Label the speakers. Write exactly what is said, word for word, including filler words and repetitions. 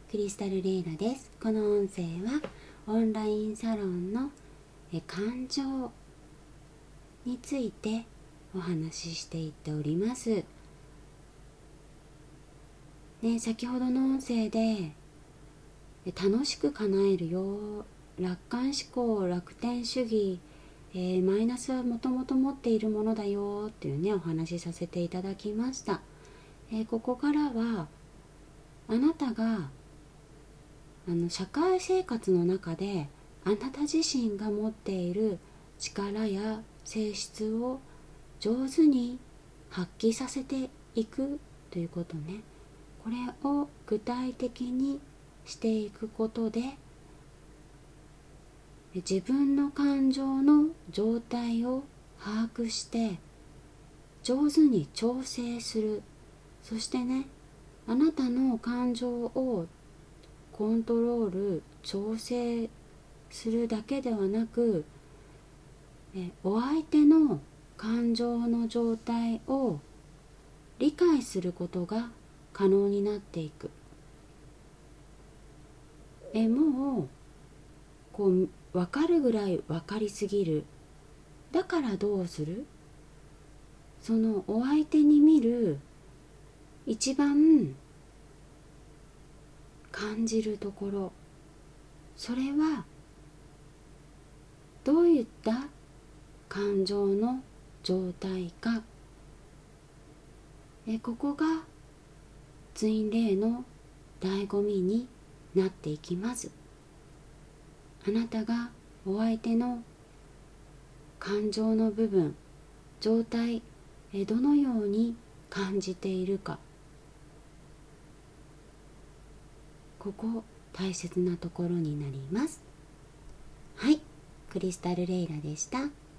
Speaker 1: クリスタルレイラです。この音声はオンラインサロンのえ感情についてお話ししていっております。ね、先ほどの音声で楽しく叶えるよ、楽観思考、楽天主義、えー、マイナスはもともと持っているものだよっていうねお話しさせていただきました。えー、ここからはあなたがあの社会生活の中であなた自身が持っている力や性質を上手に発揮させていくということね。これを具体的にしていくことで自分の感情の状態を把握して上手に調整する。そしてね、あなたの感情をコントロール調整するだけではなくえお相手の感情の状態を理解することが可能になっていく。えもうこう分かるぐらい分かりすぎる。だからどうする？そのお相手に見る一番感じるところ、それはどういった感情の状態か。えここがツインレイの醍醐味になっていきます。あなたがお相手の感情の部分、状態、えどのように感じているか、ここ大切なところになります。はい、クリスタルレイラでした。